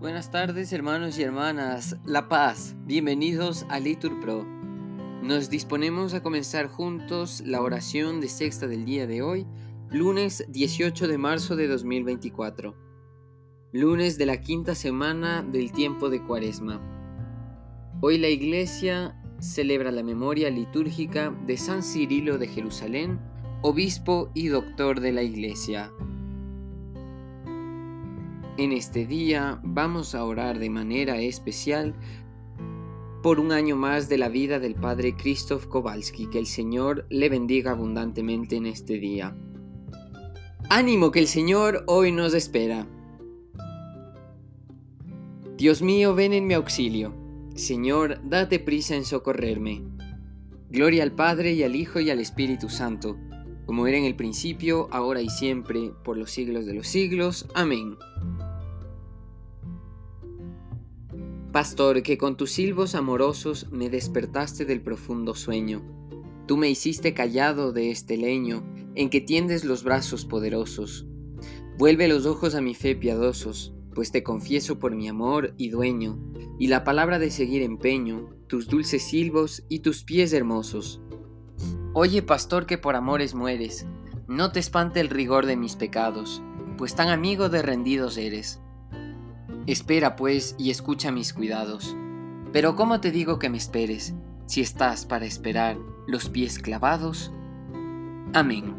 Buenas tardes, hermanos y hermanas, La Paz, bienvenidos a Litur Pro. Nos disponemos a comenzar juntos la oración de sexta del día de hoy, lunes 18 de marzo de 2024, lunes de la quinta semana del tiempo de Cuaresma. Hoy la Iglesia celebra la memoria litúrgica de San Cirilo de Jerusalén, obispo y doctor de la Iglesia. En este día vamos a orar de manera especial por un año más de la vida del padre Krzysztof Kowalski. Que el Señor le bendiga abundantemente en este día. ¡Ánimo, que el Señor hoy nos espera! Dios mío, ven en mi auxilio. Señor, date prisa en socorrerme. Gloria al Padre, y al Hijo, y al Espíritu Santo, como era en el principio, ahora y siempre, por los siglos de los siglos. Amén. Pastor, que con tus silbos amorosos me despertaste del profundo sueño. Tú me hiciste callado de este leño en que tiendes los brazos poderosos. Vuelve los ojos a mi fe piadosos, pues te confieso por mi amor y dueño, y la palabra de seguir empeño, tus dulces silbos y tus pies hermosos. Oye, pastor, que por amores mueres, no te espante el rigor de mis pecados, pues tan amigo de rendidos eres. Espera, pues, y escucha mis cuidados. Pero ¿cómo te digo que me esperes, si estás para esperar los pies clavados? Amén.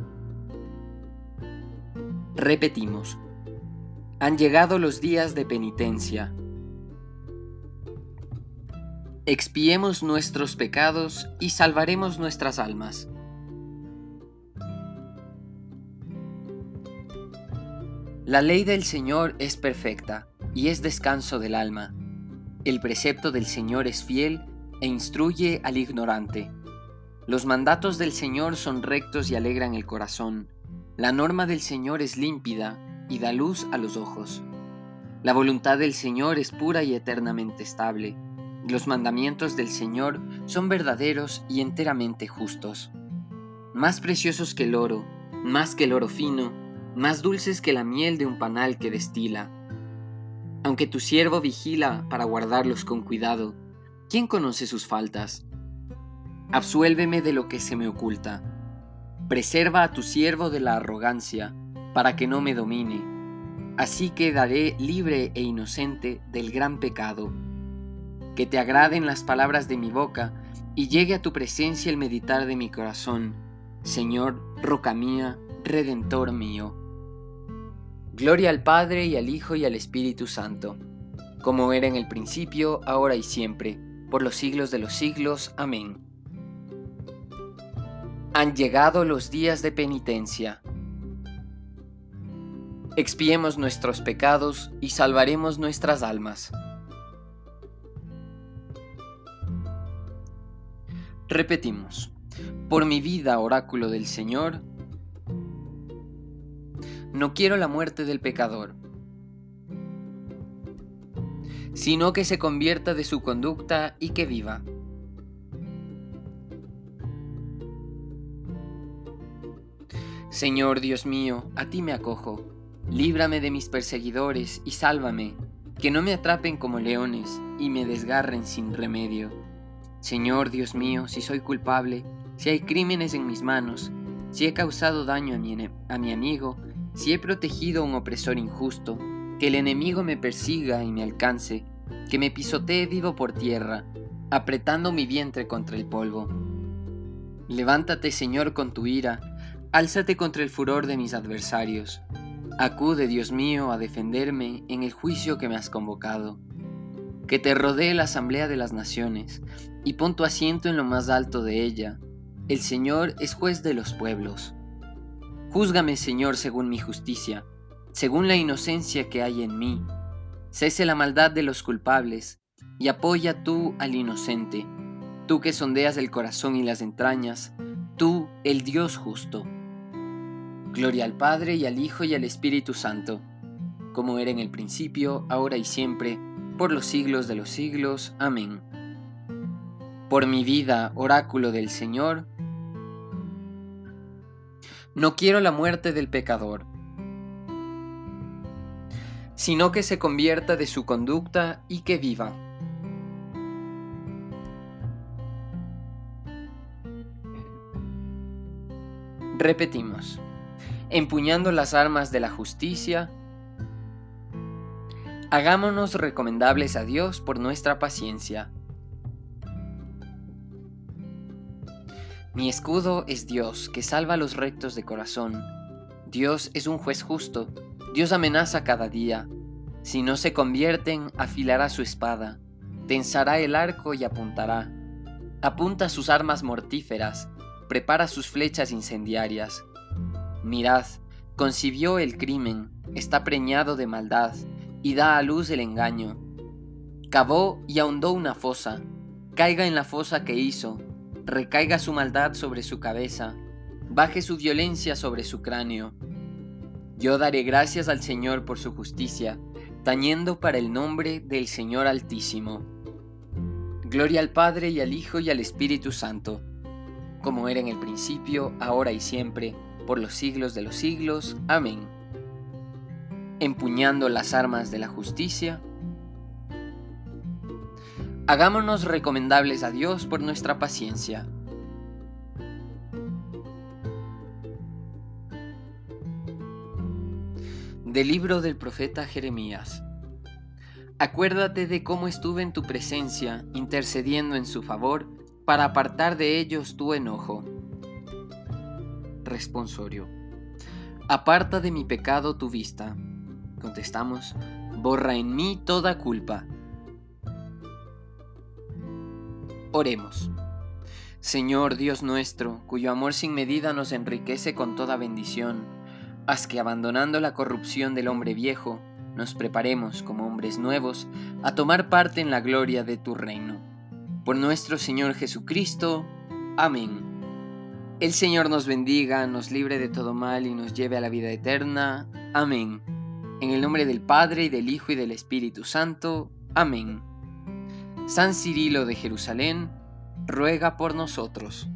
Repetimos. Han llegado los días de penitencia. Expiemos nuestros pecados y salvaremos nuestras almas. La ley del Señor es perfecta y es descanso del alma. El precepto del Señor es fiel e instruye al ignorante. Los mandatos del Señor son rectos y alegran el corazón. La norma del Señor es límpida y da luz a los ojos. La voluntad del Señor es pura y eternamente estable. Los mandamientos del Señor son verdaderos y enteramente justos. Más preciosos que el oro, más que el oro fino, más dulces que la miel de un panal que destila. Aunque tu siervo vigila para guardarlos con cuidado, ¿quién conoce sus faltas? Absuélveme de lo que se me oculta. Preserva a tu siervo de la arrogancia, para que no me domine. Así quedaré libre e inocente del gran pecado. Que te agraden las palabras de mi boca, y llegue a tu presencia el meditar de mi corazón, Señor, roca mía, Redentor mío. Gloria al Padre, y al Hijo, y al Espíritu Santo, como era en el principio, ahora y siempre, por los siglos de los siglos. Amén. Han llegado los días de penitencia. Expiemos nuestros pecados y salvaremos nuestras almas. Repetimos. Por mi vida, oráculo del Señor, no quiero la muerte del pecador, sino que se convierta de su conducta y que viva. Señor Dios mío, a ti me acojo. Líbrame de mis perseguidores y sálvame, que no me atrapen como leones y me desgarren sin remedio. Señor Dios mío, si soy culpable, si hay crímenes en mis manos, si he causado daño a mi amigo, si he protegido a un opresor injusto, que el enemigo me persiga y me alcance, que me pisotee vivo por tierra, apretando mi vientre contra el polvo. Levántate, Señor, con tu ira, álzate contra el furor de mis adversarios. Acude, Dios mío, a defenderme en el juicio que me has convocado. Que te rodee la asamblea de las naciones, y pon tu asiento en lo más alto de ella. El Señor es juez de los pueblos. Júzgame, Señor, según mi justicia, según la inocencia que hay en mí. Cese la maldad de los culpables, y apoya tú al inocente, tú que sondeas el corazón y las entrañas, tú, el Dios justo. Gloria al Padre, y al Hijo, y al Espíritu Santo, como era en el principio, ahora y siempre, por los siglos de los siglos. Amén. Por mi vida, oráculo del Señor, no quiero la muerte del pecador, sino que se convierta de su conducta y que viva. Repetimos, empuñando las armas de la justicia, hagámonos recomendables a Dios por nuestra paciencia. Mi escudo es Dios, que salva a los rectos de corazón. Dios es un juez justo. Dios amenaza cada día. Si no se convierten, afilará su espada, tensará el arco y apuntará. Apunta sus armas mortíferas, prepara sus flechas incendiarias. Mirad, concibió el crimen, está preñado de maldad, y da a luz el engaño. Cavó y ahondó una fosa, caiga en la fosa que hizo, recaiga su maldad sobre su cabeza, baje su violencia sobre su cráneo. Yo daré gracias al Señor por su justicia, tañendo para el nombre del Señor Altísimo. Gloria al Padre y al Hijo y al Espíritu Santo, como era en el principio, ahora y siempre, por los siglos de los siglos. Amén. Empuñando las armas de la justicia, hagámonos recomendables a Dios por nuestra paciencia. Del libro del profeta Jeremías. Acuérdate de cómo estuve en tu presencia, intercediendo en su favor, para apartar de ellos tu enojo. Responsorio. Aparta de mi pecado tu vista. Contestamos, borra en mí toda culpa. Oremos. Señor Dios nuestro, cuyo amor sin medida nos enriquece con toda bendición, haz que abandonando la corrupción del hombre viejo, nos preparemos como hombres nuevos a tomar parte en la gloria de tu reino. Por nuestro Señor Jesucristo. Amén. El Señor nos bendiga, nos libre de todo mal y nos lleve a la vida eterna. Amén. En el nombre del Padre, y del Hijo, y del Espíritu Santo. Amén. San Cirilo de Jerusalén, ruega por nosotros.